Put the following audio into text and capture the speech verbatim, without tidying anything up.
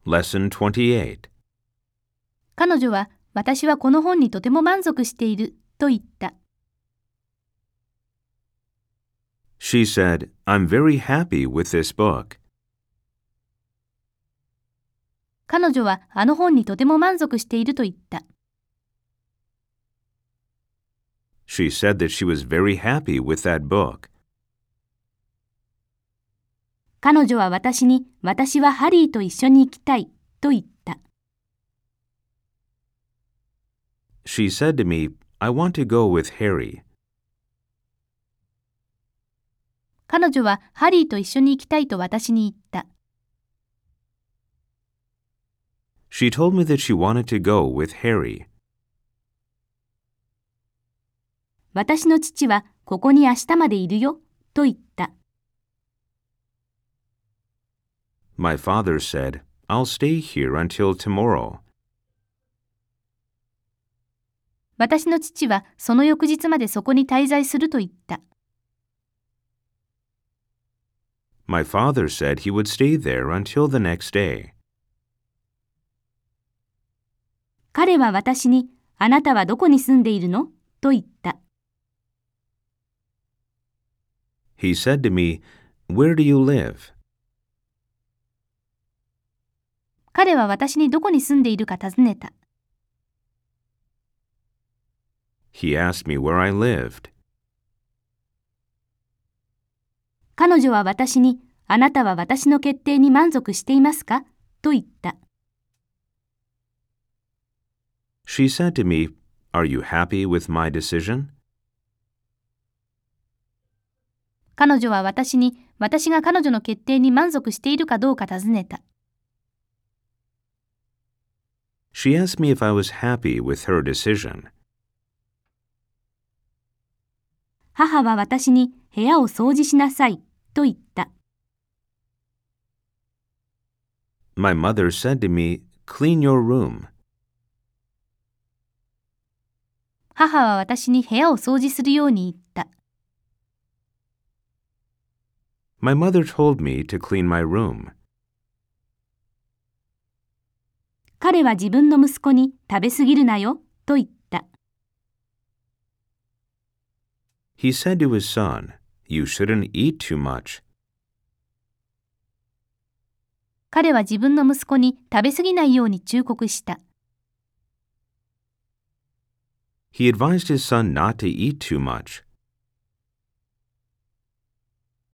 Lesson twenty-eight. 彼女は、私はこの本にとても満足していると言った。 She said, I'm very happy with this book. 彼女はあの本にとても満足していると言った。 She said that she was very happy with that book. 彼女は私に、私はハリーと一緒に行きたいと言った。 She said to me, I want to go with Harry. 彼女はハリーと一緒に行きたいと私に言った。 She told me that she wanted to go with Harry. 私の父はここに明日までいるよと言った。 My father said, I'll stay here until tomorrow. 私の父はその翌日までそこに滞在すると言った。 My father said he would stay there until the next day. 彼は私に、あなたはどこに住んでいるのと言った。 He said to me, Where do you live? 彼は私にどこに住んでいるか尋ねた。 He asked me where I lived. 彼女は私に、あなたは私の決定に満足していますかと言った。 She said to me, Are you happy with my decision? 彼女は私に、私が彼女の決定に満足しているかどうか尋ねた。 She asked me if I was happy with her decision. 母は私に、部屋を掃除しなさいと言った。 My mother said to me, Clean your room. 母は私に部屋を掃除するように言った。 My mother told me to clean my room. 彼は自分の息子に食べ過ぎるなよと言った。 He said to his son, You shouldn't eat too much. 彼は自分の息子に食べ過ぎないように忠告した。 He advised his son not to eat too much.